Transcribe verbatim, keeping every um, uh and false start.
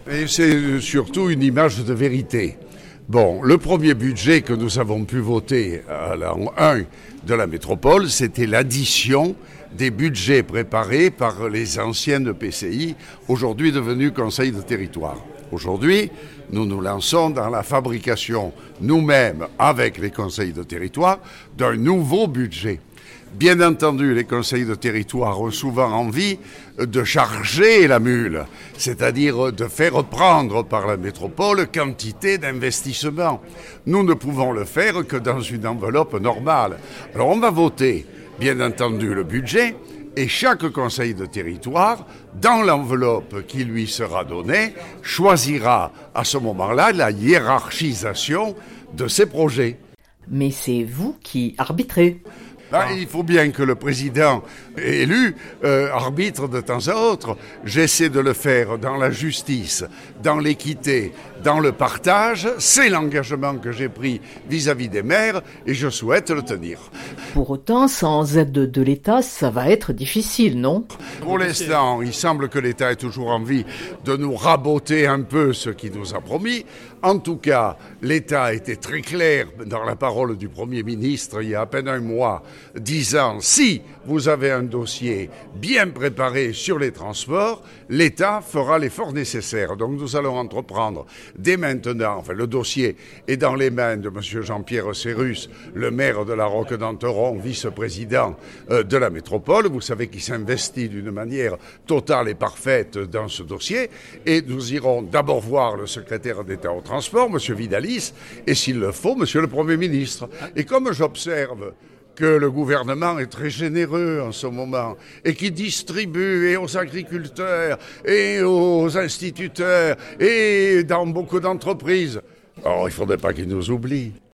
Et c'est surtout une image de vérité. Bon, le premier budget que nous avons pu voter à l'an un de la métropole, c'était l'addition des budgets préparés par les anciennes P C I, aujourd'hui devenus conseils de territoire. Aujourd'hui, nous nous lançons dans la fabrication, nous-mêmes, avec les conseils de territoire, d'un nouveau budget. Bien entendu, les conseils de territoire ont souvent envie de charger la mule, c'est-à-dire de faire prendre par la métropole quantité d'investissements. Nous ne pouvons le faire que dans une enveloppe normale. Alors on va voter, bien entendu, le budget, et chaque conseil de territoire, dans l'enveloppe qui lui sera donnée, choisira à ce moment-là la hiérarchisation de ses projets. Mais c'est vous qui arbitrez. Ben, il faut bien que le président élu euh, arbitre de temps à autre. J'essaie de le faire dans la justice, dans l'équité, dans le partage. C'est l'engagement que j'ai pris vis-à-vis des maires et je souhaite le tenir. Pour autant, sans aide de l'État, ça va être difficile, non ? Pour l'instant, il semble que l'État ait toujours envie de nous raboter un peu ce qu'il nous a promis. En tout cas, l'État a été très clair dans la parole du Premier ministre il y a à peine un mois, disant si vous avez un dossier bien préparé sur les transports, l'État fera l'effort nécessaire. Donc nous allons entreprendre dès maintenant, enfin le dossier est dans les mains de M. Jean-Pierre Sérus, le maire de la Roque-d'Anteron, vice-président euh, de la métropole. Vous savez qu'il s'investit d'une manière totale et parfaite dans ce dossier. Et nous irons d'abord voir le secrétaire d'État au transport, M. Vidalis, et s'il le faut, M. le Premier ministre. Et comme j'observe que le gouvernement est très généreux en ce moment et qui distribue et aux agriculteurs et aux instituteurs et dans beaucoup d'entreprises, alors il ne faudrait pas qu'il nous oublie.